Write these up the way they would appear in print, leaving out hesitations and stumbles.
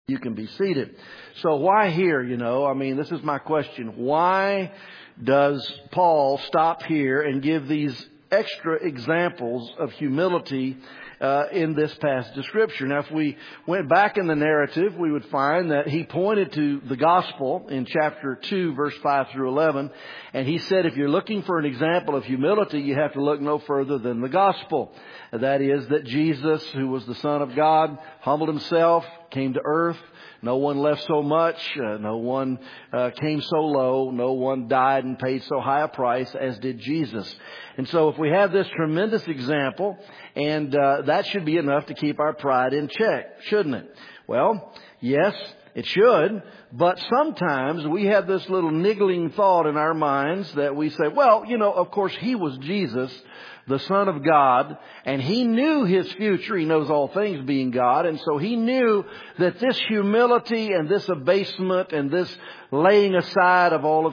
You can be seated. So why here, this is my question. Why does Paul stop here and give these extra examples of humility in this passage of Scripture? Now, if we went back in the narrative, we would find that he pointed to the gospel in chapter 2, verse 5 through 11. And he said, if you're looking for an example of humility, you have to look no further than the gospel. That is, that Jesus, who was the Son of God, humbled himself, came to earth. No one left so much. No one came so low. No one died and paid so high a price as did Jesus. And so if we have this tremendous example, and that should be enough to keep our pride in check, shouldn't it? Well, yes, it should. But sometimes we have this little niggling thought in our minds that we say, well, of course he was Jesus, the Son of God, and he knew his future. He knows all things being God. And so he knew that this humility and this abasement and this laying aside of all of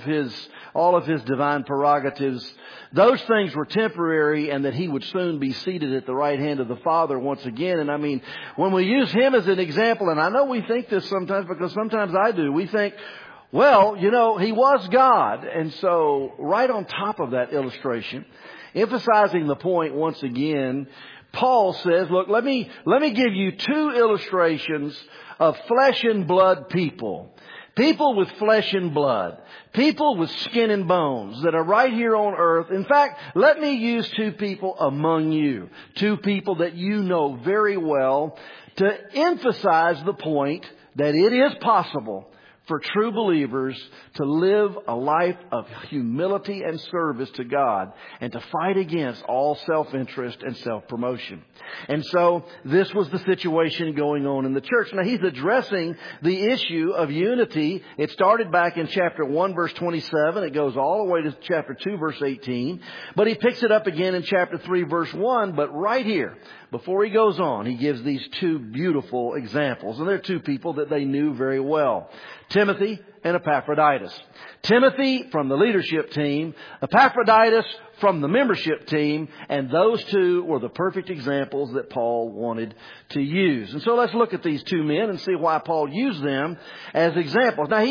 his divine prerogatives, those things were temporary, and that he would soon be seated at the right hand of the Father once again. And when we use him as an example, and I know we think this sometimes because sometimes I do, we think, well, he was God. And so right on top of that illustration, emphasizing the point once again, Paul says, look, let me give you two illustrations of flesh and blood people. People with flesh and blood. People with skin and bones that are right here on earth. In fact, let me use two people among you. Two people that you know very well to emphasize the point that it is possible for true believers to live a life of humility and service to God and to fight against all self-interest and self-promotion. And so this was the situation going on in the church. Now he's addressing the issue of unity. It started back in chapter 1 verse 27. It goes all the way to chapter 2 verse 18. But he picks it up again in chapter 3 verse 1. But right here, before he goes on, he gives these two beautiful examples. And they're two people that they knew very well. Timothy and Epaphroditus. Timothy from the leadership team, Epaphroditus from the membership team, and those two were the perfect examples that Paul wanted to use. And so let's look at these two men and see why Paul used them as examples. Now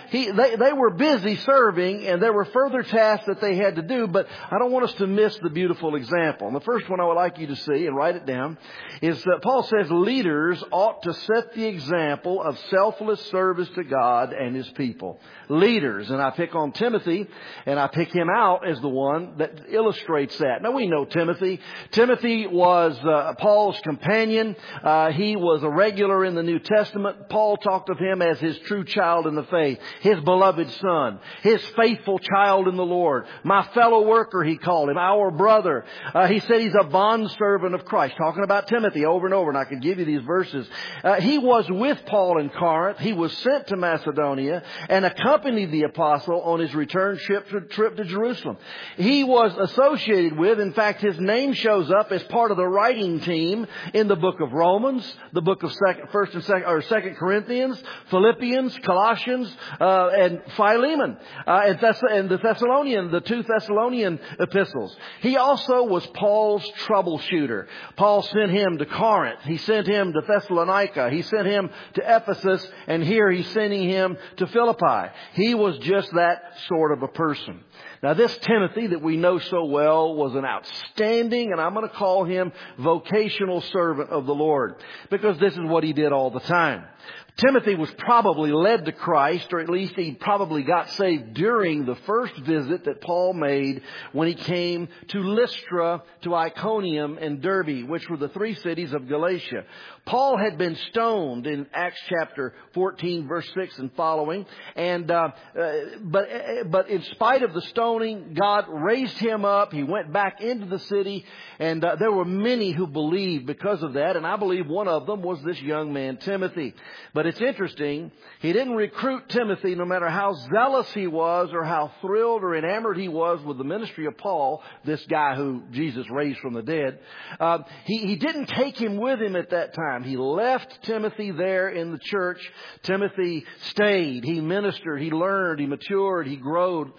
they were busy serving, and there were further tasks that they had to do, but I don't want us to miss the beautiful example. And the first one I would like you to see, and write it down, is that Paul says leaders ought to set the example of selfless service to God and His people. Leaders. And I pick on Timothy, and I pick him out as the one that illustrates that. Now we know Timothy. Timothy was Paul's companion. He was a regular in the New Testament. Paul talked of him as his true child in the faith, his beloved son, his faithful child in the Lord, my fellow worker, he called him, our brother. He said he's a bondservant of Christ, talking about Timothy over and over, and I could give you these verses. He was with Paul in Corinth. He was sent to Macedonia and accompanied the apostle on his return trip to Jerusalem. He was associated with, in fact, his name shows up as part of the writing team in the book of Romans, the book of 2 Corinthians, Philippians, Colossians, and Philemon, and the two Thessalonian epistles. He also was Paul's troubleshooter. Paul sent him to Corinth. He sent him to Thessalonica. He sent him to Ephesus, and here he's sending him to Philippi. He was just that sort of a person. Now this Timothy that we know so well was an outstanding, and I'm going to call him vocational servant of the Lord, because this is what he did all the time. Timothy was probably led to Christ, or at least he probably got saved during the first visit that Paul made when he came to Lystra, to Iconium, and Derbe, which were the three cities of Galatia. Paul had been stoned in Acts chapter 14, verse 6 and following. And but in spite of the stoning, God raised him up. He went back into the city, and there were many who believed because of that. And I believe one of them was this young man, Timothy. But it's interesting, he didn't recruit Timothy, no matter how zealous he was or how thrilled or enamored he was with the ministry of Paul, this guy who Jesus raised from the dead. He didn't take him with him at that time. He left Timothy there in the church. Timothy stayed. He ministered. He learned. He matured. He grew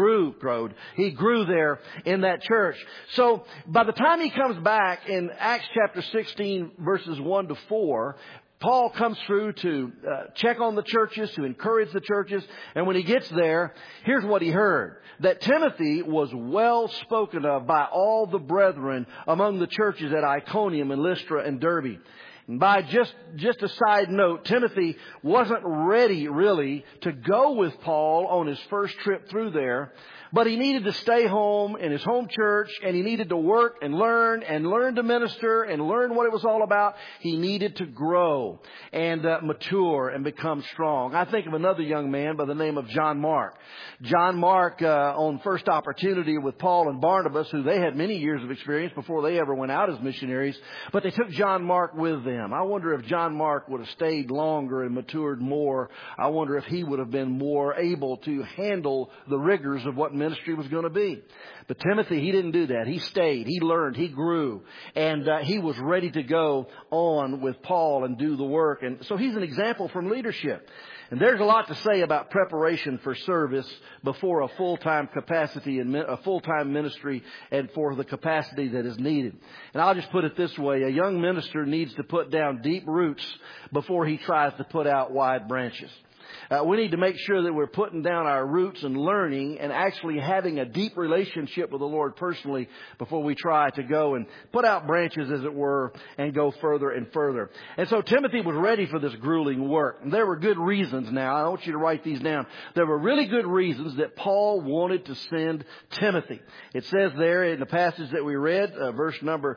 there in that church. So by the time he comes back in Acts chapter 16, verses 1 to 4, Paul comes through to check on the churches, to encourage the churches. And when he gets there, here's what he heard. That Timothy was well spoken of by all the brethren among the churches at Iconium and Lystra and Derbe. And by just a side note, Timothy wasn't ready really to go with Paul on his first trip through there. But he needed to stay home in his home church, and he needed to work and learn to minister and learn what it was all about. He needed to grow and mature and become strong. I think of another young man by the name of John Mark. John Mark, on first opportunity with Paul and Barnabas, who they had many years of experience before they ever went out as missionaries, but they took John Mark with them. I wonder if John Mark would have stayed longer and matured more. I wonder if he would have been more able to handle the rigors of what ministry was going to be. But Timothy, he didn't do that. He stayed, he learned, he grew, and he was ready to go on with Paul and do the work. And so he's an example from leadership. And there's a lot to say about preparation for service before a full-time capacity and a full-time ministry and for the capacity that is needed. And I'll just put it this way. A young minister needs to put down deep roots before he tries to put out wide branches. We need to make sure that we're putting down our roots and learning and actually having a deep relationship with the Lord personally before we try to go and put out branches, as it were, and go further and further. And so Timothy was ready for this grueling work. And there were good reasons now. I want you to write these down. There were really good reasons that Paul wanted to send Timothy. It says there in the passage that we read, verse number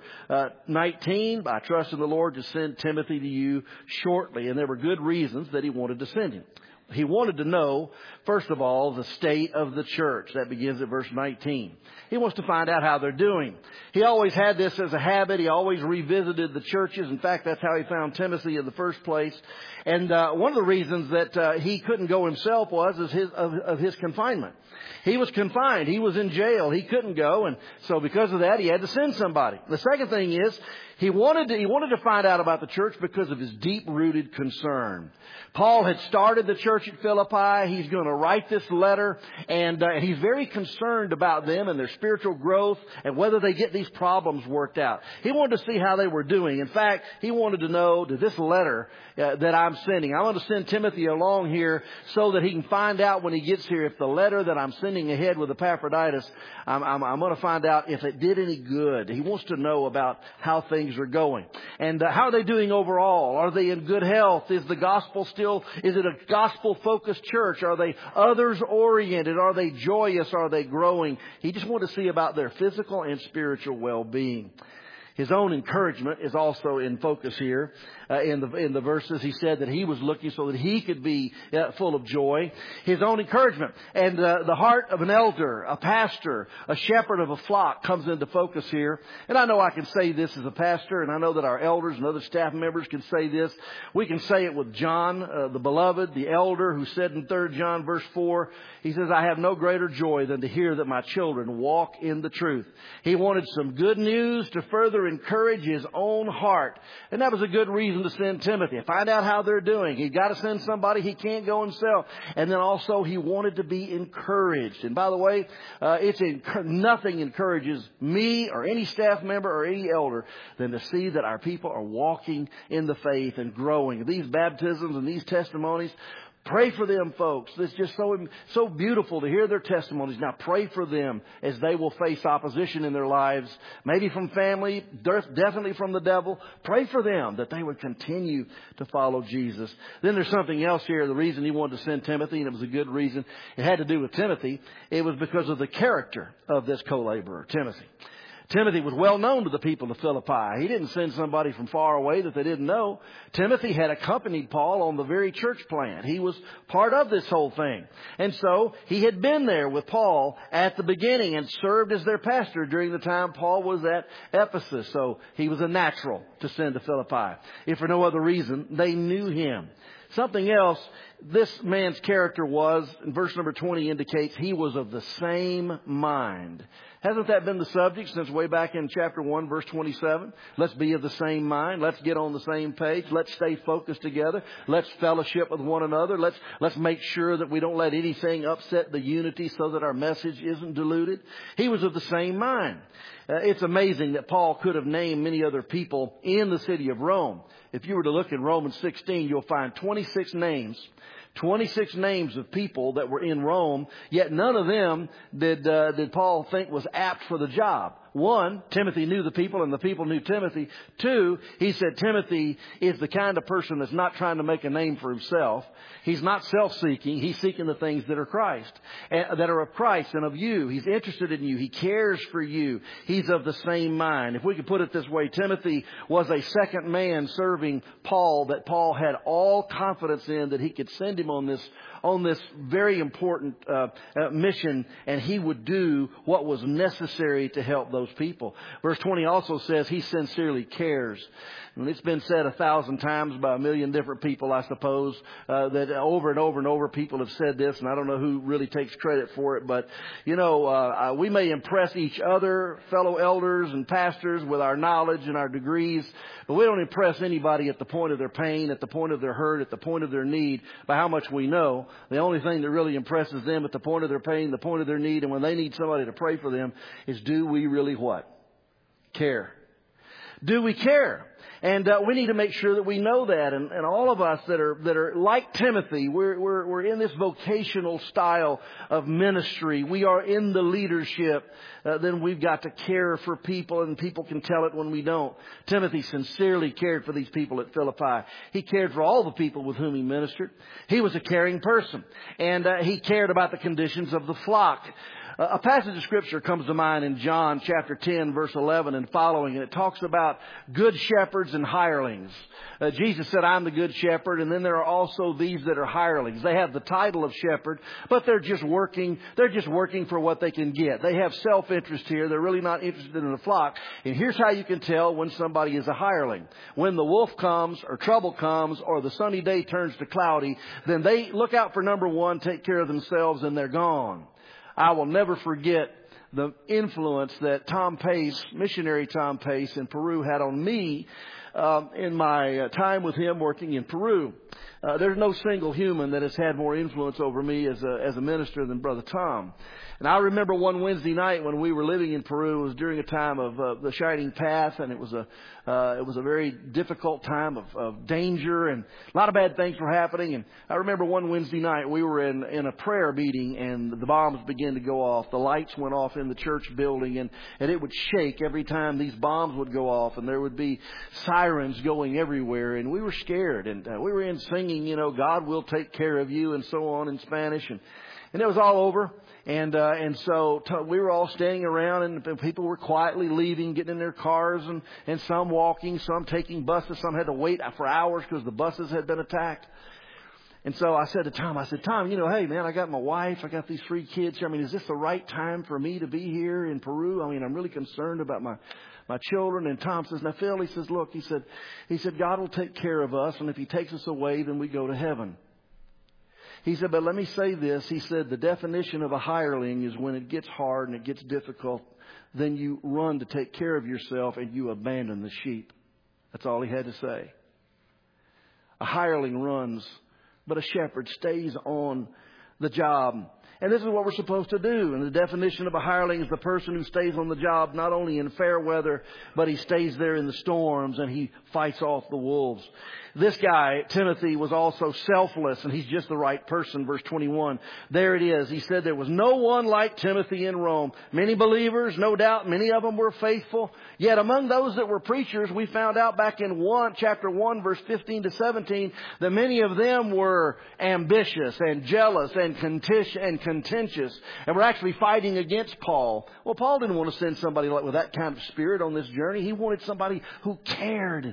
19, I trust in the Lord to send Timothy to you shortly. And there were good reasons that he wanted to send him. He wanted to know, first of all, the state of the church. That begins at verse 19. He wants to find out how they're doing. He always had this as a habit. He always revisited the churches. In fact, that's how he found Timothy in the first place. And one of the reasons that he couldn't go himself was of his confinement. He was confined. He was in jail. He couldn't go. And so because of that, he had to send somebody. The second thing is, he wanted to find out about the church because of his deep-rooted concern. Paul had started the church at Philippi. He's going to write this letter, and he's very concerned about them and their spiritual growth and whether they get these problems worked out. He wanted to see how they were doing. In fact, he wanted to know that this letter that I'm sending, I want to send Timothy along here so that he can find out when he gets here if the letter that I'm sending ahead with Epaphroditus, I'm going to find out if it did any good. He wants to know about how things are going. And how are they doing overall? Are they in good health? Is the gospel is it a gospel-focused church? Are they others-oriented? Are they joyous? Are they growing? He just wanted to see about their physical and spiritual well-being. His own encouragement is also in focus here. In the verses, he said that he was looking so that he could be full of joy. His own encouragement. And the heart of an elder, a pastor, a shepherd of a flock comes into focus here. And I know I can say this as a pastor, and I know that our elders and other staff members can say this. We can say it with John, the beloved, the elder, who said in 3 John verse 4, he says, I have no greater joy than to hear that my children walk in the truth. He wanted some good news to further encourage his own heart. And that was a good reason to send Timothy. Find out how they're doing. He's got to send somebody. He can't go himself. And then also he wanted to be encouraged. And by the way, nothing encourages me or any staff member or any elder than to see that our people are walking in the faith and growing. These baptisms and these testimonies, pray for them, folks. It's just so beautiful to hear their testimonies. Now pray for them as they will face opposition in their lives, maybe from family, definitely from the devil. Pray for them that they would continue to follow Jesus. Then there's something else here. The reason he wanted to send Timothy, and it was a good reason, it had to do with Timothy. It was because of the character of this co-laborer, Timothy. Timothy was well known to the people of Philippi. He didn't send somebody from far away that they didn't know. Timothy had accompanied Paul on the very church plant. He was part of this whole thing. And so he had been there with Paul at the beginning and served as their pastor during the time Paul was at Ephesus. So he was a natural to send to Philippi. If for no other reason, they knew him. Something else this man's character was, in verse number 20 indicates he was of the same mind. Hasn't that been the subject since way back in chapter 1, verse 27? Let's be of the same mind. Let's get on the same page. Let's stay focused together. Let's fellowship with one another. Let's make sure that we don't let anything upset the unity so that our message isn't diluted. He was of the same mind. It's amazing that Paul could have named many other people in the city of Rome. If you were to look in Romans 16, you'll find 26 names of people that were in Rome, yet none of them did Paul think was apt for the job. One, Timothy knew the people and the people knew Timothy. Two, he said Timothy is the kind of person that's not trying to make a name for himself. He's not self-seeking. He's seeking the things that are Christ, that are of Christ and of you. He's interested in you. He cares for you. He's of the same mind. If we could put it this way, Timothy was a second man serving Paul that Paul had all confidence in that he could send him on this very important mission, and he would do what was necessary to help those people. Verse 20 also says he sincerely cares. And it's been said 1,000 times by a million different people, I suppose, that over and over and over people have said this, and I don't know who really takes credit for it, but, we may impress each other, fellow elders and pastors, with our knowledge and our degrees, but we don't impress anybody at the point of their pain, at the point of their hurt, at the point of their need, by how much we know. The only thing that really impresses them at the point of their pain, the point of their need, and when they need somebody to pray for them, is do we really what? Care. Do we care? And we need to make sure that we know that. And all of us that are like Timothy, we're in this vocational style of ministry. We are in the leadership. Then we've got to care for people, and people can tell it when we don't. Timothy sincerely cared for these people at Philippi. He cared for all the people with whom he ministered. He was a caring person, and he cared about the conditions of the flock. A passage of Scripture comes to mind in John chapter 10, verse 11 and following, and it talks about good shepherds and hirelings. Jesus said, I'm the good shepherd, and then there are also these that are hirelings. They have the title of shepherd, but they're just working for what they can get. They have self-interest here. They're really not interested in the flock. And here's how you can tell when somebody is a hireling. When the wolf comes, or trouble comes, or the sunny day turns to cloudy, then they look out for number one, take care of themselves, and they're gone. I will never forget the influence that Tom Pace, missionary Tom Pace in Peru, had on me in my time with him working in Peru. There's no single human that has had more influence over me as a minister than Brother Tom. And I remember one Wednesday night when we were living in Peru. It was during a time of the Shining Path, and it was a very difficult time of danger, and a lot of bad things were happening. And I remember one Wednesday night we were in a prayer meeting, and the bombs began to go off. The lights went off in the church building, and it would shake every time these bombs would go off, and there would be sirens going everywhere, and we were scared. And we were in singing, God will take care of you, and so on in Spanish, and it was all over. And so we were all standing around, and people were quietly leaving, getting in their cars, and some walking, some taking buses. Some had to wait for hours because the buses had been attacked. And so I said to Tom, Tom, hey, man, I got my wife. I got these 3 kids here. I mean, is this the right time for me to be here in Peru? I mean, I'm really concerned about my children. And Tom says, now, Phil, he says, look, he said, God will take care of us. And if he takes us away, then we go to heaven. He said, but let me say this. He said, the definition of a hireling is when it gets hard and it gets difficult, then you run to take care of yourself and you abandon the sheep. That's all he had to say. A hireling runs, but a shepherd stays on the job. And this is what we're supposed to do. And the definition of a hireling is the person who stays on the job not only in fair weather, but he stays there in the storms and he fights off the wolves. This guy, Timothy, was also selfless, and he's just the right person. Verse 21. There it is. He said there was no one like Timothy in Rome. Many believers, no doubt, many of them were faithful. Yet among those that were preachers, we found out back in chapter 1, verse 15 to 17, that many of them were ambitious and jealous and contentious, and were actually fighting against Paul. Well, Paul didn't want to send somebody with that kind of spirit on this journey. He wanted somebody who cared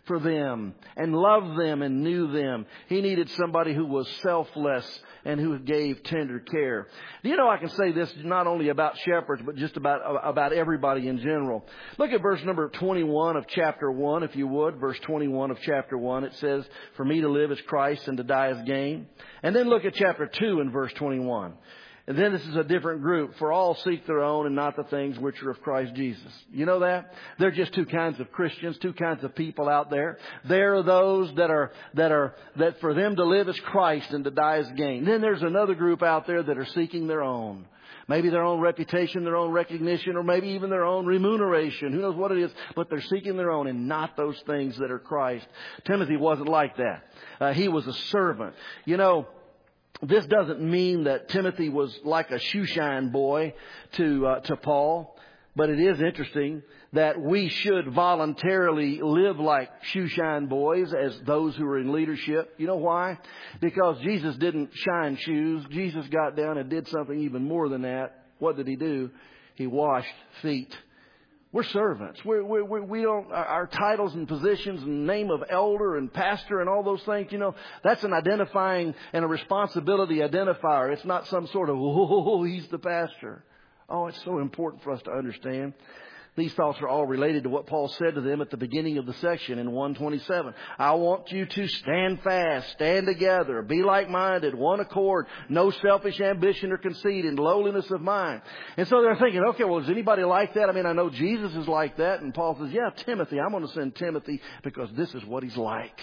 for them and loved them and knew them. He needed somebody who was selfless and who gave tender care. You know, I can say this not only about shepherds, but just about everybody in general. Look at verse number 21 of chapter 1, if you would. Verse 21 of chapter 1. It says, "For me to live is Christ and to die is gain." And then look at chapter 2 and verse 21. And then this is a different group. "For all seek their own and not the things which are of Christ Jesus." You know that? There are just two kinds of Christians, two kinds of people out there. There are those that for them to live is Christ and to die is gain. Then there's another group out there that are seeking their own. Maybe their own reputation, their own recognition, or maybe even their own remuneration. Who knows what it is? But they're seeking their own and not those things that are Christ. Timothy wasn't like that. He was a servant. You know, this doesn't mean that Timothy was like a shoeshine boy to Paul, but it is interesting that we should voluntarily live like shoeshine boys as those who are in leadership. You know why? Because Jesus didn't shine shoes. Jesus got down and did something even more than that. What did He do? He washed feet. We're servants. We don't, our titles and positions and name of elder and pastor and all those things, you know, that's an identifying and a responsibility identifier. It's not some sort of, oh, he's the pastor. Oh, it's so important for us to understand. These thoughts are all related to what Paul said to them at the beginning of the section in 127. "I want you to stand fast, stand together, be like-minded, one accord, no selfish ambition or conceit, in lowliness of mind." And so they're thinking, okay, well, is anybody like that? I mean, I know Jesus is like that. And Paul says, yeah, Timothy, I'm going to send Timothy because this is what he's like.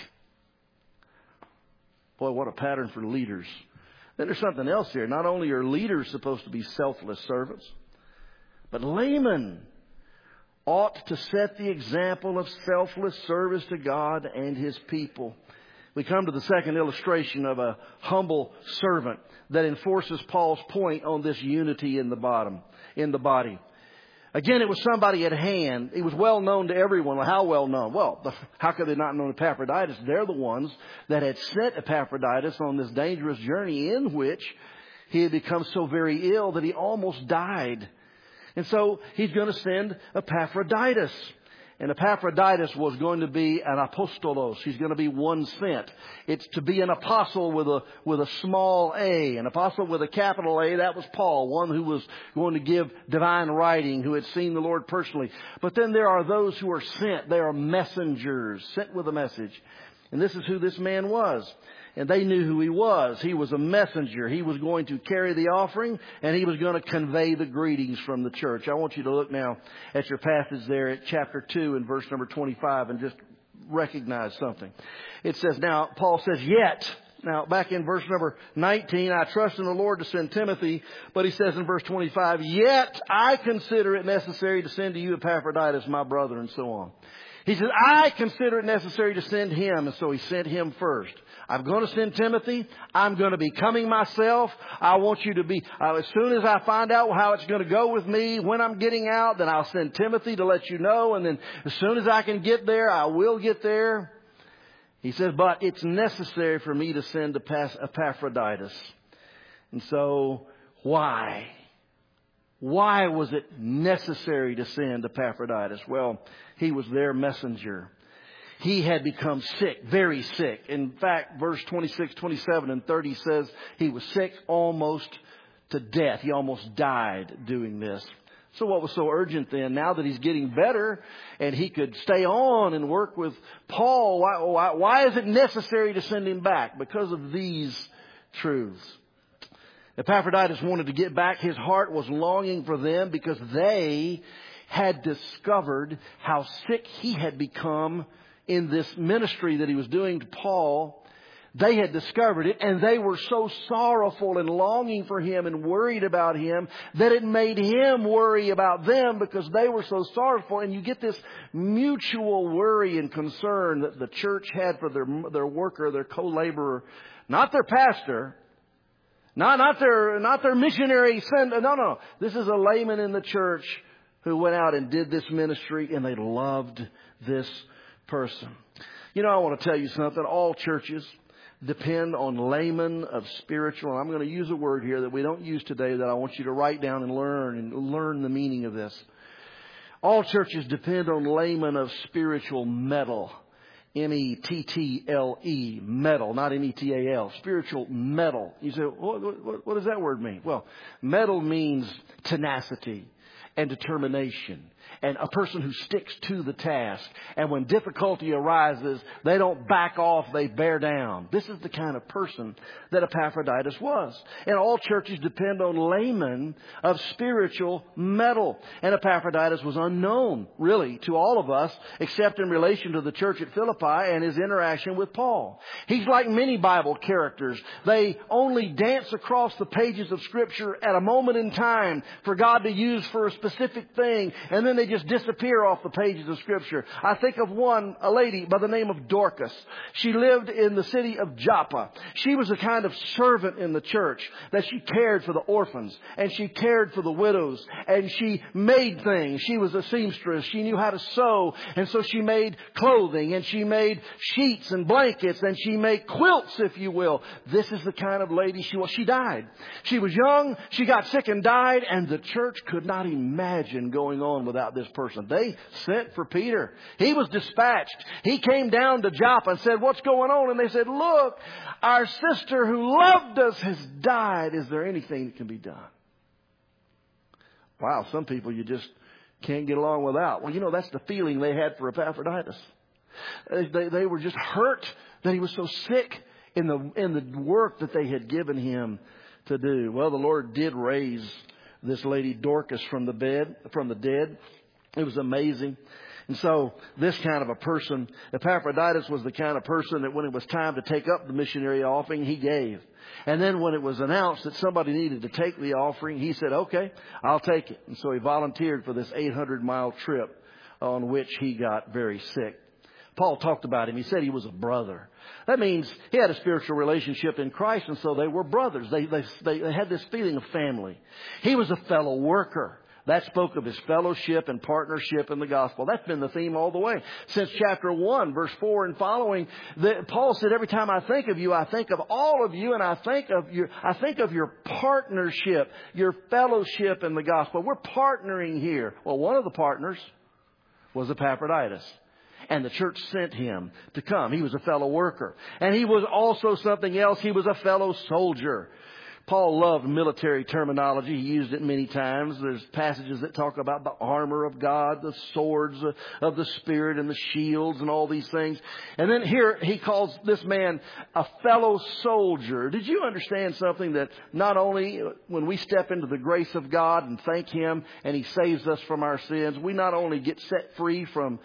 Boy, what a pattern for leaders. Then there's something else here. Not only are leaders supposed to be selfless servants, but laymen ought to set the example of selfless service to God and His people. We come to the second illustration of a humble servant that enforces Paul's point on this unity in the body. Again, it was somebody at hand. He was well known to everyone. Well, how well known? Well, how could they not know Epaphroditus? They're the ones that had sent Epaphroditus on this dangerous journey in which he had become so very ill that he almost died. And so he's going to send Epaphroditus. And Epaphroditus was going to be an apostolos. He's going to be one sent. It's to be an apostle with a small a. An apostle with a capital A, that was Paul, one who was going to give divine writing, who had seen the Lord personally. But then there are those who are sent. They are messengers, sent with a message. And this is who this man was. And they knew who he was. He was a messenger. He was going to carry the offering, and he was going to convey the greetings from the church. I want you to look now at your passage there at chapter 2 and verse number 25 and just recognize something. It says, now, Paul says, yet. Now, back in verse number 19, I trust in the Lord to send Timothy. But he says in verse 25, yet I consider it necessary to send to you Epaphroditus, my brother, and so on. He says, I consider it necessary to send him. And so he sent him first. I'm going to send Timothy. I'm going to be coming myself. I want you to be, as soon as I find out how it's going to go with me, when I'm getting out, then I'll send Timothy to let you know. And then as soon as I can get there, I will get there. He says, but it's necessary for me to send Epaphroditus. And so why? Why was it necessary to send Epaphroditus? Well, he was their messenger. He had become sick, very sick. In fact, verse 26, 27, and 30 says he was sick almost to death. He almost died doing this. So what was so urgent then? Now that he's getting better and he could stay on and work with Paul, why is it necessary to send him back? Because of these truths. Epaphroditus wanted to get back. His heart was longing for them because they had discovered how sick he had become in this ministry that he was doing to Paul. They had discovered it, and they were so sorrowful and longing for him and worried about him that it made him worry about them because they were so sorrowful. And you get this mutual worry and concern that the church had for their worker, their co-laborer, not their pastor, not their missionary son. No. This is a layman in the church who went out and did this ministry, and they loved this person. You know, I want to tell you something. All churches depend on laymen of spiritual. And I'm going to use a word here that we don't use today that I want you to write down and learn the meaning of this. All churches depend on laymen of spiritual mettle M-E-T-T-L-E, mettle, not M-E-T-A-L, spiritual mettle. You say, what does that word mean? Well, mettle means tenacity and determination, and a person who sticks to the task. And when difficulty arises, they don't back off, they bear down. This is the kind of person that Epaphroditus was. And all churches depend on laymen of spiritual mettle. And Epaphroditus was unknown, really, to all of us, except in relation to the church at Philippi and his interaction with Paul. He's like many Bible characters. They only dance across the pages of Scripture at a moment in time for God to use for a specific thing, and then they just disappear off the pages of Scripture. I think of a lady by the name of Dorcas. She lived in the city of Joppa. She was a kind of servant in the church, that she cared for the orphans and she cared for the widows, and she made things. She was a seamstress. She knew how to sew, and so she made clothing, and she made sheets and blankets, and she made quilts, if you will. This is the kind of lady she was. She died. She was young. She got sick and died, and the church could not imagine going on without this person. They sent for Peter. He was dispatched. He came down to Joppa and said, "What's going on?" And they said, "Look, our sister who loved us has died. Is there anything that can be done?" Wow, some people you just can't get along without. Well, that's the feeling they had for Epaphroditus. They were just hurt that he was so sick in the work that they had given him to do. Well, the Lord did raise this lady Dorcas from the dead. It was amazing. And so this kind of a person, Epaphroditus, was the kind of person that when it was time to take up the missionary offering, he gave. And then when it was announced that somebody needed to take the offering, he said, "Okay, I'll take it." And so he volunteered for this 800-mile trip on which he got very sick. Paul talked about him. He said he was a brother. That means he had a spiritual relationship in Christ, and so they were brothers. They had this feeling of family. He was a fellow worker. That spoke of his fellowship and partnership in the gospel. That's been the theme all the way. Since chapter 1, verse 4 and following, Paul said, "Every time I think of you, I think of all of you, and I think of your partnership, your fellowship in the gospel." We're partnering here. Well, one of the partners was Epaphroditus, and the church sent him to come. He was a fellow worker. And he was also something else. He was a fellow soldier. Paul loved military terminology. He used it many times. There's passages that talk about the armor of God, the swords of the Spirit, and the shields and all these things. And then here he calls this man a fellow soldier. Did you understand something? That not only when we step into the grace of God and thank Him and He saves us from our sins, we not only get set free from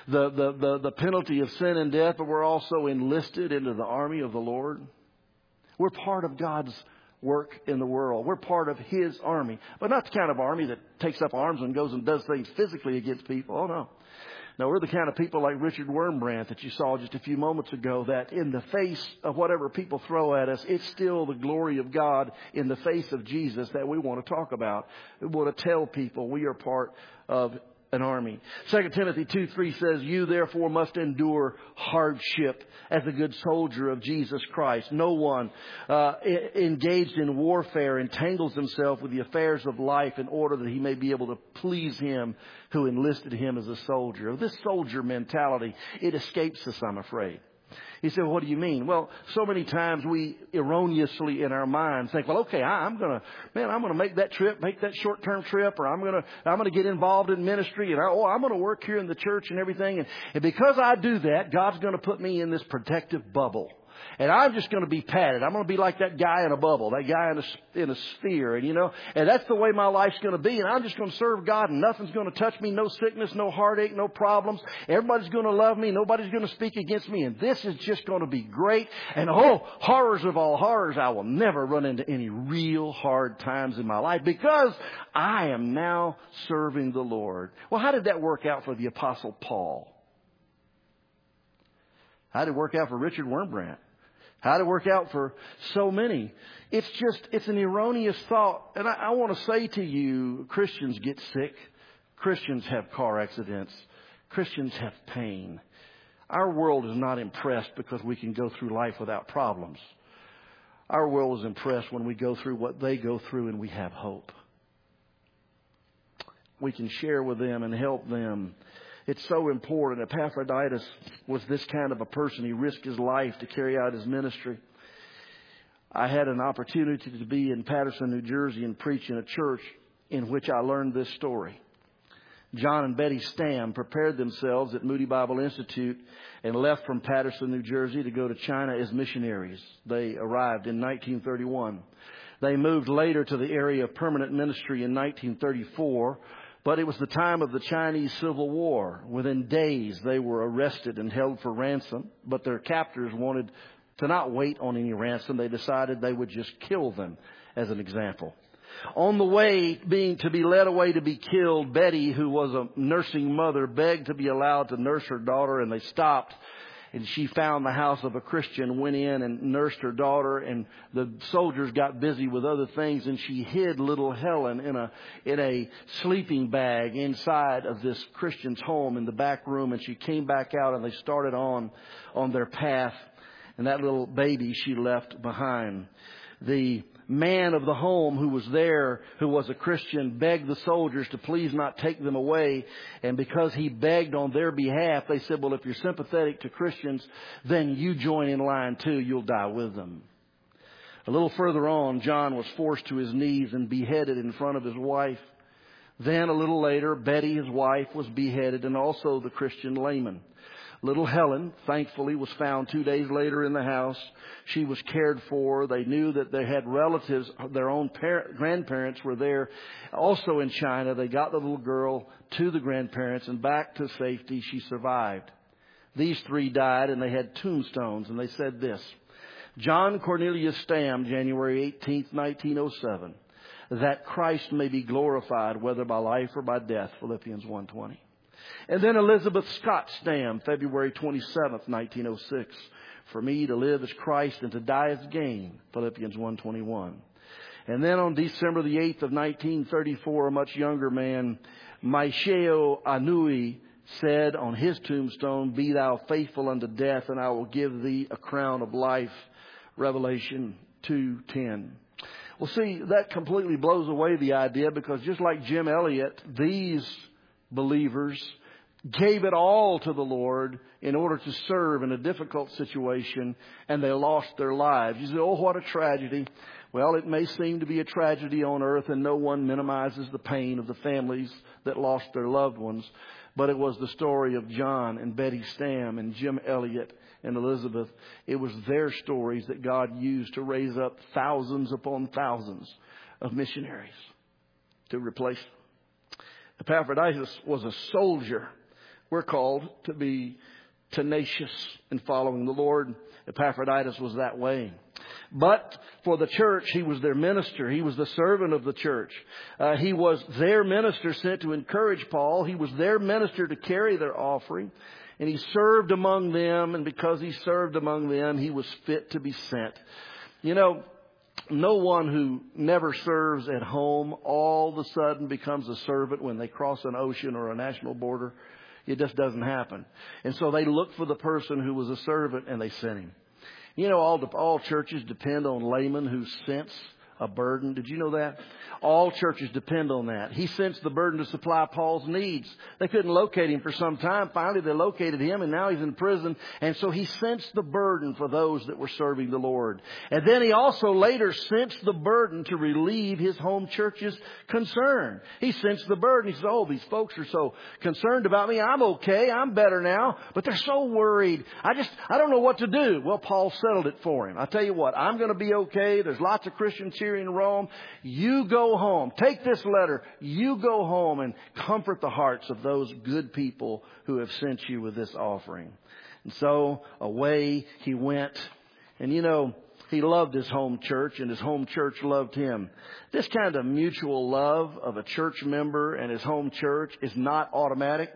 the penalty of sin and death, but we're also enlisted into the army of the Lord. We're part of God's work in the world. We're part of His army, but not the kind of army that takes up arms and goes and does things physically against people. Oh, no. No, we're the kind of people like Richard Wurmbrand that you saw just a few moments ago, that in the face of whatever people throw at us, it's still the glory of God in the face of Jesus that we want to talk about. We want to tell people we are part of an army. 2 Timothy 2:3 says, "You therefore must endure hardship as a good soldier of Jesus Christ. No one engaged in warfare entangles himself with the affairs of life in order that he may be able to please Him who enlisted him as a soldier." This soldier mentality, it escapes us, I'm afraid. He said, "What do you mean?" Well, so many times we erroneously in our minds think, well, okay, I'm going to make that trip, make that short-term trip, or I'm going to get involved in ministry, and I'm going to work here in the church and everything. And because I do that, God's going to put me in this protective bubble. And I'm just going to be padded. I'm going to be like that guy in a bubble, that guy in a sphere. And that's the way my life's going to be. And I'm just going to serve God, and nothing's going to touch me. No sickness, no heartache, no problems. Everybody's going to love me. Nobody's going to speak against me. And this is just going to be great. And horrors of all horrors, I will never run into any real hard times in my life because I am now serving the Lord. Well, how did that work out for the Apostle Paul? How did it work out for Richard Wurmbrand? How did it work out for so many? It's an erroneous thought. And I want to say to you, Christians get sick. Christians have car accidents. Christians have pain. Our world is not impressed because we can go through life without problems. Our world is impressed when we go through what they go through and we have hope. We can share with them and help them. It's so important. Epaphroditus was this kind of a person. He risked his life to carry out his ministry. I had an opportunity to be in Patterson, New Jersey, and preach in a church in which I learned this story. John and Betty Stam prepared themselves at Moody Bible Institute and left from Patterson, New Jersey to go to China as missionaries. They arrived in 1931. They moved later to the area of permanent ministry in 1934, but it was the time of the Chinese Civil War. Within days, they were arrested and held for ransom, but their captors wanted to not wait on any ransom. They decided they would just kill them as an example. On the way to be led away to be killed, Betty, who was a nursing mother, begged to be allowed to nurse her daughter, and they stopped. And she found the house of a Christian, went in and nursed her daughter, and the soldiers got busy with other things, and she hid little Helen in a sleeping bag inside of this Christian's home in the back room, and she came back out, and they started on their path, and that little baby she left behind. The man of the home who was there, who was a Christian, begged the soldiers to please not take them away. And because he begged on their behalf, they said, well, if you're sympathetic to Christians, then you join in line too. You'll die with them. A little further on, John was forced to his knees and beheaded in front of his wife. Then a little later, Betty, his wife, was beheaded, and also the Christian layman. Little Helen, thankfully, was found 2 days later in the house. She was cared for. They knew that they had relatives, their own grandparents were there. Also in China, they got the little girl to the grandparents and back to safety. She survived. These three died, and they had tombstones, and they said this: John Cornelius Stam, January 18th, 1907, that Christ may be glorified, whether by life or by death, Philippians 1:20. And then Elizabeth Scott Stam, February 27th, 1906. For me to live is Christ and to die is gain, Philippians 1:21. And then on December the 8th of 1934, a much younger man, Maisheo Anui, said on his tombstone, be thou faithful unto death, and I will give thee a crown of life, Revelation 2:10. Well, see, that completely blows away the idea, because just like Jim Elliot, these believers gave it all to the Lord in order to serve in a difficult situation, and they lost their lives. You say, oh, what a tragedy. Well, it may seem to be a tragedy on earth, and no one minimizes the pain of the families that lost their loved ones. But it was the story of John and Betty Stam and Jim Elliot and Elizabeth. It was their stories that God used to raise up thousands upon thousands of missionaries to replace them. Epaphroditus was a soldier. We're called to be tenacious in following the Lord. Epaphroditus was that way. But for the church, he was their minister. He was the servant of the church. He was their minister sent to encourage Paul. He was their minister to carry their offering. And he served among them. And because he served among them, he was fit to be sent. You know, no one who never serves at home all of a sudden becomes a servant when they cross an ocean or a national border. It just doesn't happen. And so they looked for the person who was a servant, and they sent him. You know, all churches depend on laymen who sense a burden. Did you know that? All churches depend on that. He sensed the burden to supply Paul's needs. They couldn't locate him for some time. Finally, they located him, and now he's in prison. And so he sensed the burden for those that were serving the Lord. And then he also later sensed the burden to relieve his home church's concern. He sensed the burden. He said, oh, these folks are so concerned about me. I'm okay. I'm better now. But they're so worried. I don't know what to do. Well, Paul settled it for him. I tell you what, I'm going to be okay. There's lots of Christians here in Rome. You go home. Take this letter. You go home and comfort the hearts of those good people who have sent you with this offering. And so away he went. And you know, he loved his home church, and his home church loved him. This kind of mutual love of a church member and his home church is not automatic.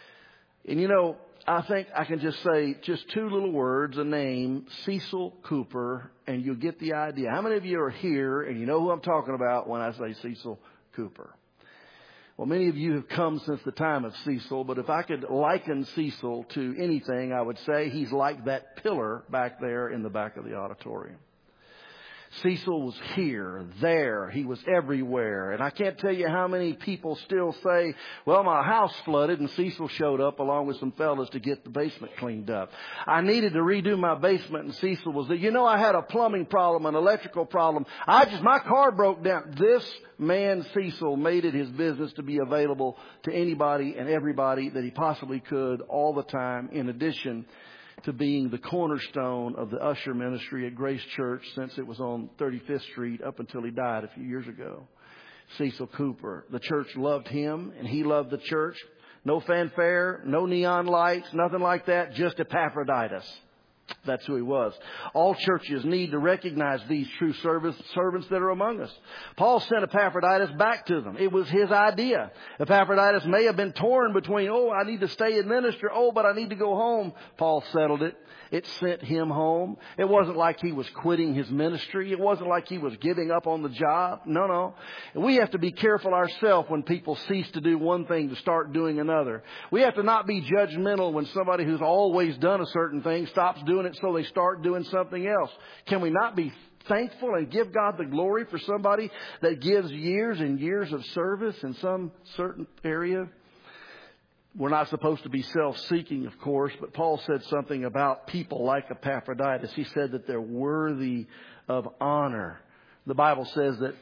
And you know, I think I can just say just two little words, a name, Cecil Cooper, and you'll get the idea. How many of you are here and you know who I'm talking about when I say Cecil Cooper? Well, many of you have come since the time of Cecil, but if I could liken Cecil to anything, I would say he's like that pillar back there in the back of the auditorium. Cecil was here, there, he was everywhere. And I can't tell you how many people still say, well, my house flooded and Cecil showed up along with some fellas to get the basement cleaned up. I needed to redo my basement and Cecil was there. You know, I had a plumbing problem, an electrical problem. My car broke down. This man, Cecil, made it his business to be available to anybody and everybody that he possibly could all the time, in addition to being the cornerstone of the usher ministry at Grace Church since it was on 35th Street up until he died a few years ago. Cecil Cooper. The church loved him and he loved the church. No fanfare, no neon lights, nothing like that, just Epaphroditus. That's who he was. All churches need to recognize these true servants that are among us. Paul sent Epaphroditus back to them. It was his idea. Epaphroditus may have been torn between, I need to stay and minister. But I need to go home. Paul settled it. It sent him home. It wasn't like he was quitting his ministry. It wasn't like he was giving up on the job. No. We have to be careful ourselves when people cease to do one thing to start doing another. We have to not be judgmental when somebody who's always done a certain thing stops doing it so they start doing something else. Can we not be thankful and give God the glory for somebody that gives years and years of service in some certain area? We're not supposed to be self-seeking, of course, but Paul said something about people like Epaphroditus. He said that they're worthy of honor. The Bible says that,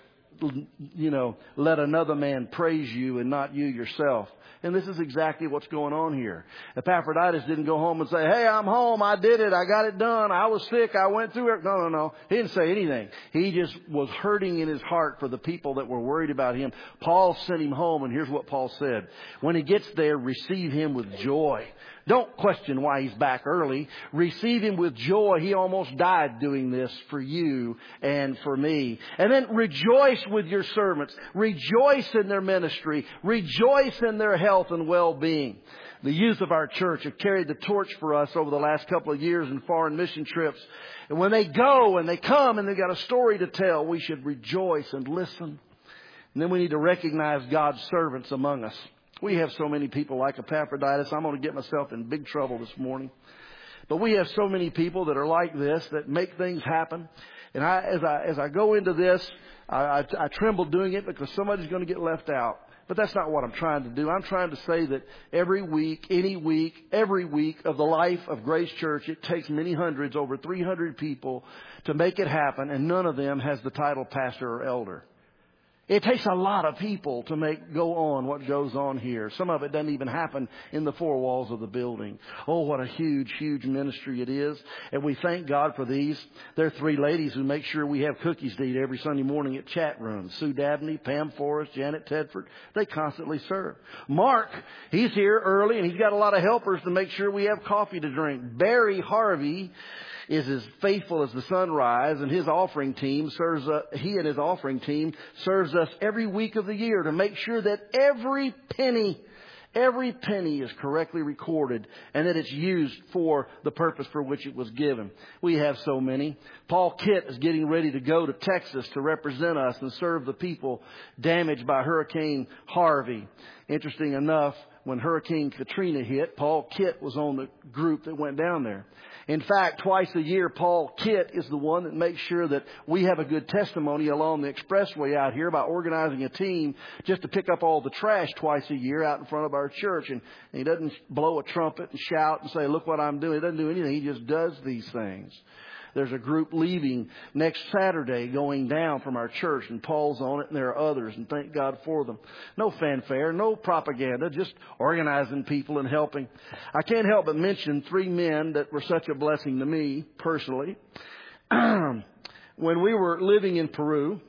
let another man praise you and not you yourself. And this is exactly what's going on here. Epaphroditus didn't go home and say, hey, I'm home. I did it. I got it done. I was sick. I went through it. No. He didn't say anything. He just was hurting in his heart for the people that were worried about him. Paul sent him home. And here's what Paul said. When he gets there, receive him with joy. Don't question why he's back early. Receive him with joy. He almost died doing this for you and for me. And then rejoice with your servants. Rejoice in their ministry. Rejoice in their health and well-being. The youth of our church have carried the torch for us over the last couple of years in foreign mission trips. And when they go and they come and they've got a story to tell, we should rejoice and listen. And then we need to recognize God's servants among us. We have so many people like Epaphroditus. I'm going to get myself in big trouble this morning. But we have so many people that are like this, that make things happen. And as I go into this, I tremble doing it because somebody's going to get left out. But that's not what I'm trying to do. I'm trying to say that every week of the life of Grace Church, it takes many hundreds, over 300 people to make it happen. And none of them has the title pastor or elder. It takes a lot of people to make go on what goes on here. Some of it doesn't even happen in the four walls of the building. Oh, what a huge, huge ministry it is. And we thank God for these. There are three ladies who make sure we have cookies to eat every Sunday morning at chat rooms. Sue Dabney, Pam Forrest, Janet Tedford. They constantly serve. Mark, he's here early and he's got a lot of helpers to make sure we have coffee to drink. Barry Harvey is as faithful as the sunrise, and his offering team serves us every week of the year to make sure that every penny is correctly recorded and that it's used for the purpose for which it was given. We have so many. Paul Kitt is getting ready to go to Texas to represent us and serve the people damaged by Hurricane Harvey. Interesting enough, when Hurricane Katrina hit, Paul Kitt was on the group that went down there. In fact, twice a year, Paul Kitt is the one that makes sure that we have a good testimony along the expressway out here by organizing a team just to pick up all the trash twice a year out in front of our church. And he doesn't blow a trumpet and shout and say, look what I'm doing. He doesn't do anything. He just does these things. There's a group leaving next Saturday going down from our church, and Paul's on it, and there are others, and thank God for them. No fanfare, no propaganda, just organizing people and helping. I can't help but mention three men that were such a blessing to me personally. When we were living in Peru,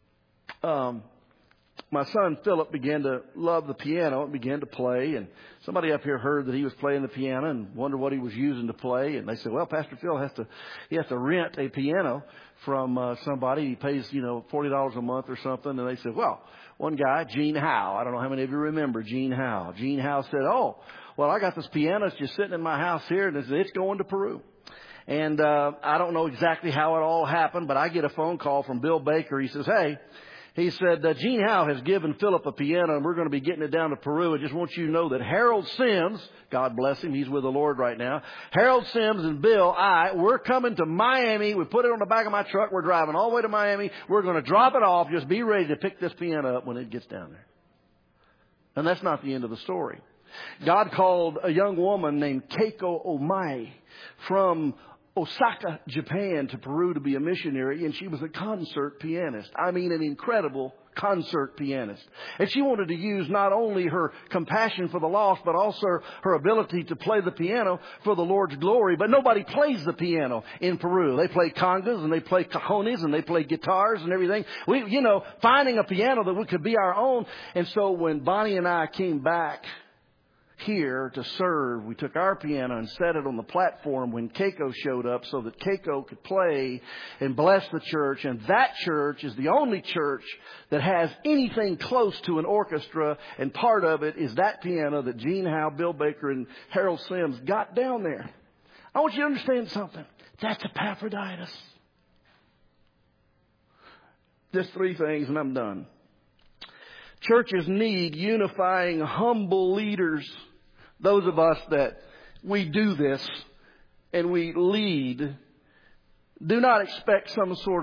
my son Philip began to love the piano and began to play. And somebody up here heard that he was playing the piano and wondered what he was using to play. And they said, well, Pastor Phil has to rent a piano from somebody. He pays, $40 a month or something. And they said, well, one guy, Gene Howe. I don't know how many of you remember Gene Howe. Gene Howe said, oh, well, I got this piano. It's just sitting in my house here, and it's going to Peru. And I don't know exactly how it all happened, but I get a phone call from Bill Baker. He says, hey, He said, Gene Howe has given Philip a piano, and we're going to be getting it down to Peru. I just want you to know that Harold Sims, God bless him, he's with the Lord right now. Harold Sims and Bill, we're coming to Miami. We put it on the back of my truck. We're driving all the way to Miami. We're going to drop it off. Just be ready to pick this piano up when it gets down there. And that's not the end of the story. God called a young woman named Keiko Omae from Osaka, Japan, to Peru to be a missionary, and she was a concert pianist. I mean, an incredible concert pianist. And she wanted to use not only her compassion for the lost, but also her ability to play the piano for the Lord's glory. But nobody plays the piano in Peru. They play congas and they play cajones and they play guitars and everything. Finding a piano that could be our own. And so when Bonnie and I came back here to serve, we took our piano and set it on the platform when Keiko showed up so that Keiko could play and bless the church. And that church is the only church that has anything close to an orchestra, and part of it is that piano that Gene Howe, Bill Baker, and Harold Sims got down there. I want you to understand something. That's Epaphroditus. Just 3 things and I'm done. Churches need unifying, humble leaders. Those of us that we do this and we lead, do not expect some sort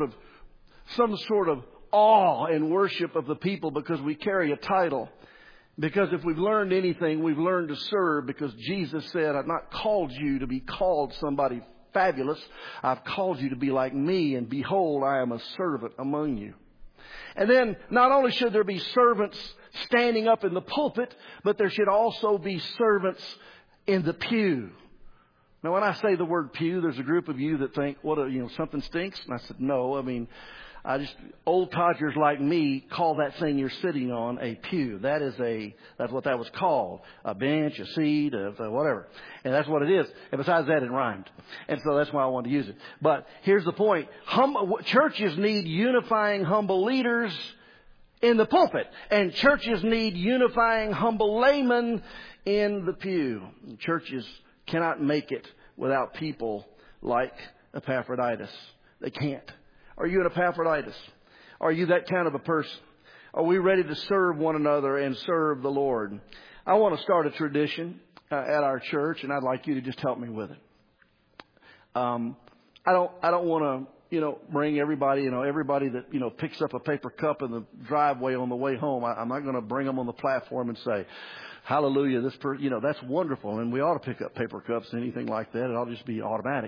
of awe and worship of the people because we carry a title. Because if we've learned anything, we've learned to serve, because Jesus said, I've not called you to be called somebody fabulous. I've called you to be like me, and behold, I am a servant among you. And then not only should there be servants standing up in the pulpit, but there should also be servants in the pew. Now, when I say the word pew, there's a group of you that think, something stinks? And I said, no, old codgers like me call that thing you're sitting on a pew. That's what that was called. A bench, a seat, whatever. And that's what it is. And besides that, it rhymed. And so that's why I wanted to use it. But here's the point. Churches need unifying, humble leaders in the pulpit. And churches need unifying, humble laymen in the pew. Churches cannot make it without people like Epaphroditus. They can't. Are you an Epaphroditus? Are you that kind of a person? Are we ready to serve one another and serve the Lord? I want to start a tradition at our church, and I'd like you to just help me with it. I don't want to, bring everybody, everybody that, picks up a paper cup in the driveway on the way home. I'm not going to bring them on the platform and say, hallelujah, that's wonderful. And we ought to pick up paper cups and anything like that. It ought to just be automatic.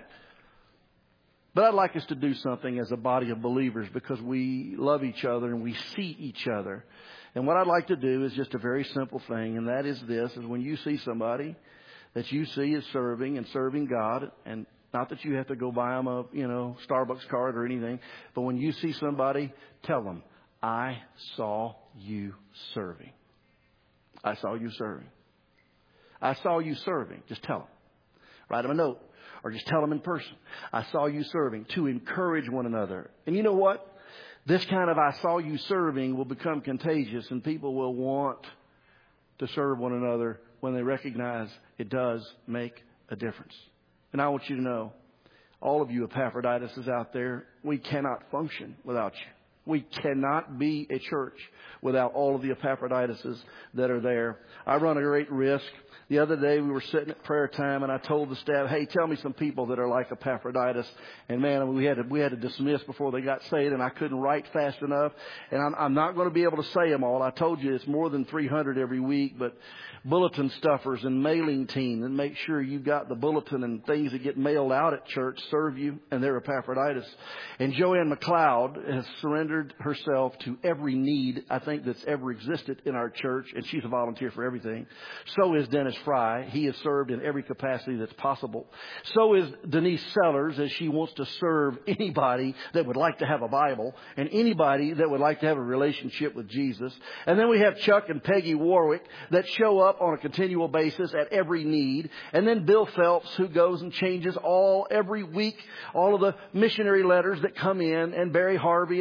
But I'd like us to do something as a body of believers, because we love each other and we see each other. And what I'd like to do is just a very simple thing, and that is this, is when you see somebody that you see is serving God, and not that you have to go buy them a, Starbucks card or anything, but when you see somebody, tell them, I saw you serving. I saw you serving. I saw you serving. Just tell them. Write them a note. Or just tell them in person, I saw you serving, to encourage one another. And you know what? This kind of I saw you serving will become contagious, and people will want to serve one another when they recognize it does make a difference. And I want you to know, all of you Epaphroditus out there, we cannot function without you. We cannot be a church without all of the Epaphroditus that are there. I run a great risk. The other day we were sitting at prayer time, and I told the staff, hey, tell me some people that are like Epaphroditus. And man, we had to dismiss before they got saved, and I couldn't write fast enough. And I'm not going to be able to say them all. I told you it's more than 300 every week, but bulletin stuffers and mailing team, and make sure you've got the bulletin and things that get mailed out at church serve you, and they're Epaphroditus. And Joanne McLeod has surrendered herself to every need, I think, that's ever existed in our church, and she's a volunteer for everything. So is Dennis Fry. He has served in every capacity that's possible. So is Denise Sellers, as she wants to serve anybody that would like to have a Bible and anybody that would like to have a relationship with Jesus. And then we have Chuck and Peggy Warwick that show up on a continual basis at every need. And then Bill Phelps, who goes and changes every week all of the missionary letters that come in, and Barry Harvey and the offering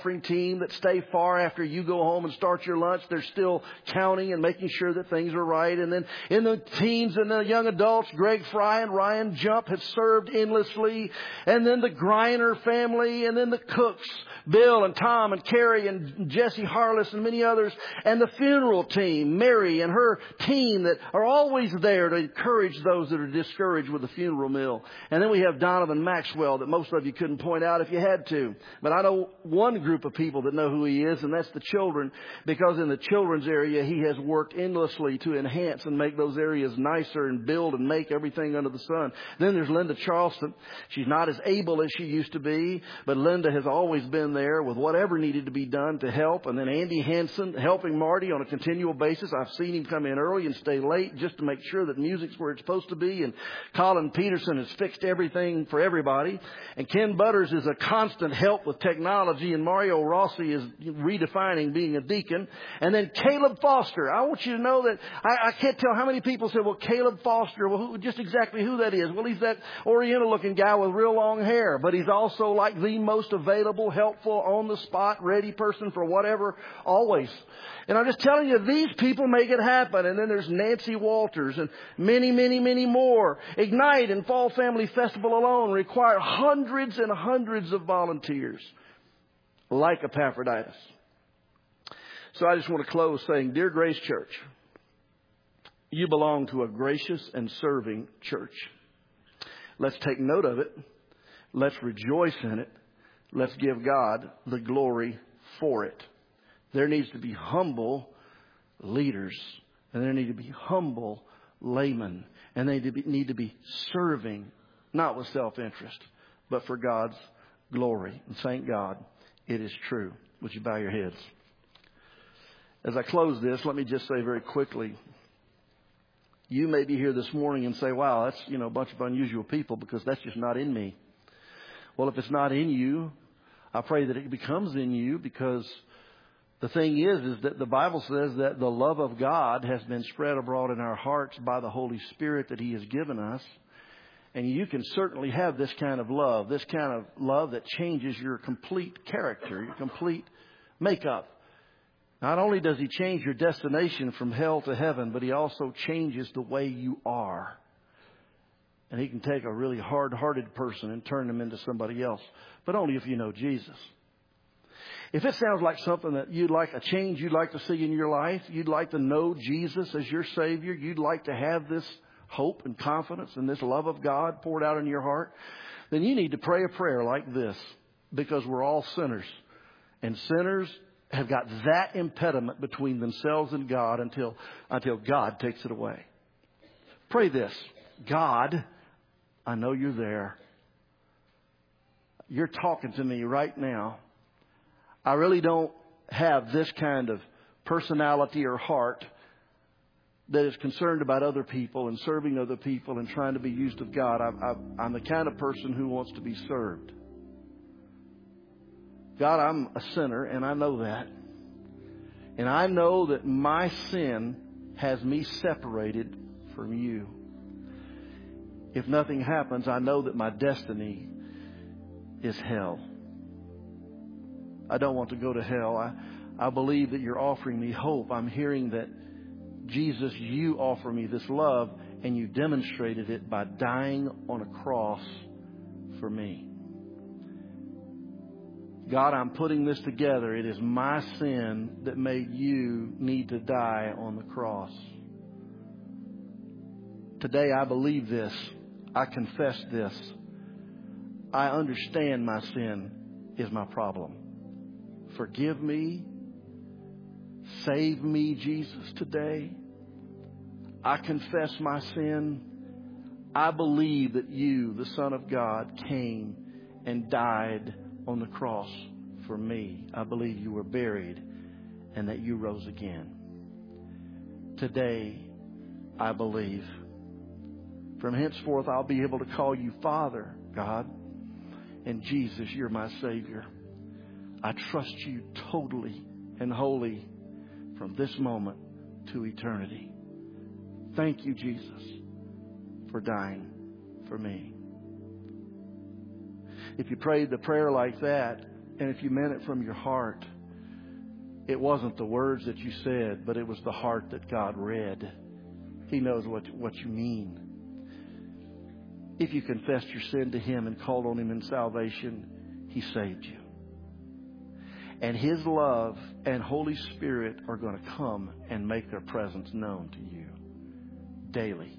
offering team that stay far after you go home and start your lunch. They're still counting and making sure that things are right. And then in the teens and the young adults, Greg Fry and Ryan Jump have served endlessly. And then the Griner family, and then the cooks, Bill and Tom and Carrie and Jesse Harless and many others. And the funeral team, Mary and her team, that are always there to encourage those that are discouraged with the funeral meal. And then we have Donovan Maxwell that most of you couldn't point out if you had to. But I know one group of people that know who he is, and that's the children, because in the children's area he has worked endlessly to enhance and make those areas nicer and build and make everything under the sun. Then there's Linda Charleston. She's not as able as she used to be, but Linda has always been there with whatever needed to be done to help. And then Andy Hansen helping Marty on a continual basis. I've seen him come in early and stay late just to make sure that music's where it's supposed to be. And Colin Peterson has fixed everything for everybody. And Ken Butters is a constant help with technology. And Mario Rossi is redefining being a deacon. And then Caleb Foster. I want you to know that I can't tell how many people say, well, Caleb Foster, well, just exactly who that is. Well, he's that Oriental looking guy with real long hair. But he's also like the most available, helpful, on the spot, ready person for whatever, always. And I'm just telling you, these people make it happen. And then there's Nancy Walters and many, many, many more. Ignite and Fall Family Festival alone require hundreds and hundreds of volunteers, like Epaphroditus. So I just want to close saying, dear Grace Church, you belong to a gracious and serving church. Let's take note of it. Let's rejoice in it. Let's give God the glory for it. There needs to be humble leaders, and there need to be humble laymen, and they need to be serving, not with self-interest, but for God's glory. And thank God it is true. Would you bow your heads? As I close this, let me just say very quickly, you may be here this morning and say, wow, that's, a bunch of unusual people, because that's just not in me. Well, if it's not in you, I pray that it becomes in you, because the thing is that the Bible says that the love of God has been spread abroad in our hearts by the Holy Spirit that He has given us. And you can certainly have this kind of love that changes your complete character, your complete makeup. Not only does He change your destination from hell to heaven, but He also changes the way you are. And He can take a really hard-hearted person and turn them into somebody else, but only if you know Jesus. If it sounds like something that you'd like, a change you'd like to see in your life, you'd like to know Jesus as your Savior, you'd like to have this hope and confidence and this love of God poured out in your heart, then you need to pray a prayer like this, because we're all sinners. And sinners have got that impediment between themselves and God until God takes it away. Pray this: God, I know you're there. You're talking to me right now. I really don't have this kind of personality or heart that is concerned about other people and serving other people and trying to be used of God. I'm the kind of person who wants to be served. God, I'm a sinner, and I know that. And I know that my sin has me separated from you. If nothing happens, I know that my destiny is hell. I don't want to go to hell. I believe that you're offering me hope. I'm hearing that, Jesus, you offer me this love, and you demonstrated it by dying on a cross for me. God, I'm putting this together. It is my sin that made you need to die on the cross. Today I believe this. I confess this. I understand my sin is my problem. Forgive me. Save me, Jesus, today. I confess my sin. I believe that you, the Son of God, came and died on the cross for me. I believe you were buried and that you rose again. Today, I believe. From henceforth, I'll be able to call you Father, God. And Jesus, you're my Savior. I trust you totally and wholly from this moment to eternity. Thank you, Jesus, for dying for me. If you prayed the prayer like that, And if you meant it from your heart, it wasn't the words that you said, but it was the heart that God read. He knows what you mean. If you confessed your sin to Him and called on Him in salvation, He saved you. And His love and Holy Spirit are going to come and make their presence known to you daily.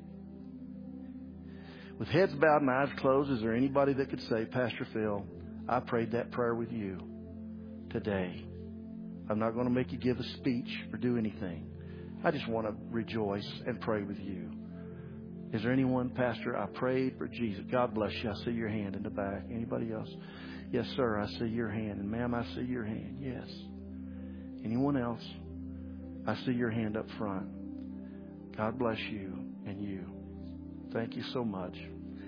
With heads bowed and eyes closed, is there anybody that could say, Pastor Phil, I prayed that prayer with you today. I'm not going to make you give a speech or do anything. I just want to rejoice and pray with you. Is there anyone, Pastor, I prayed for Jesus. God bless you. I see your hand in the back. Anybody else? Yes, sir, I see your hand. And ma'am, I see your hand. Yes. Anyone else? I see your hand up front. God bless you and you. Thank you so much.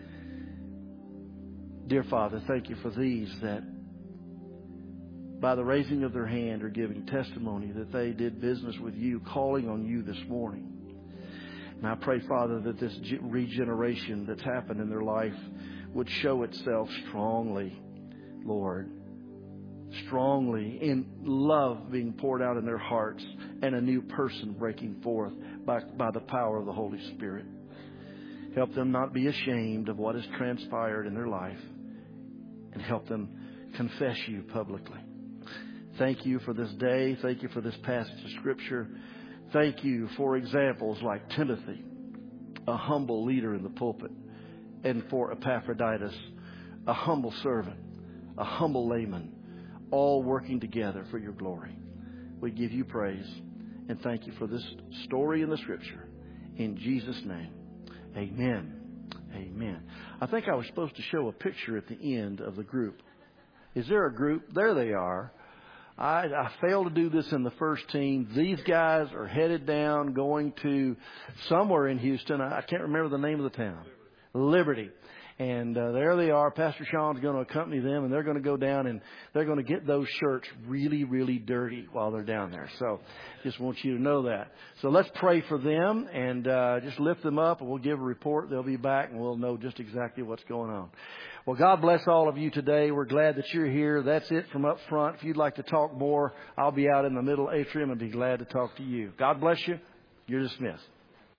Dear Father, thank you for these that by the raising of their hand are giving testimony that they did business with you, calling on you this morning. And I pray, Father, that this regeneration that's happened in their life would show itself strongly, Lord. Strongly in love being poured out in their hearts and a new person breaking forth by the power of the Holy Spirit. Help them not be ashamed of what has transpired in their life and help them confess you publicly. Thank you for this day. Thank you for this passage of Scripture. Thank you for examples like Timothy, a humble leader in the pulpit, and for Epaphroditus, a humble servant, a humble layman, all working together for your glory. We give you praise and thank you for this story in the Scripture. In Jesus' name, amen. Amen. I think I was supposed to show a picture at the end of the group. Is there a group? There they are. I failed to do this in the first team. These guys are headed down, going to somewhere in Houston. I can't remember the name of the town. Liberty. And there they are. Pastor Sean's going to accompany them, and they're going to go down and they're going to get those shirts really, really dirty while they're down there. So just want you to know that. So let's pray for them and just lift them up, and we'll give a report. They'll be back, and we'll know just exactly what's going on. Well, God bless all of you today. We're glad that you're here. That's it from up front. If you'd like to talk more, I'll be out in the middle atrium and be glad to talk to you. God bless you. You're dismissed.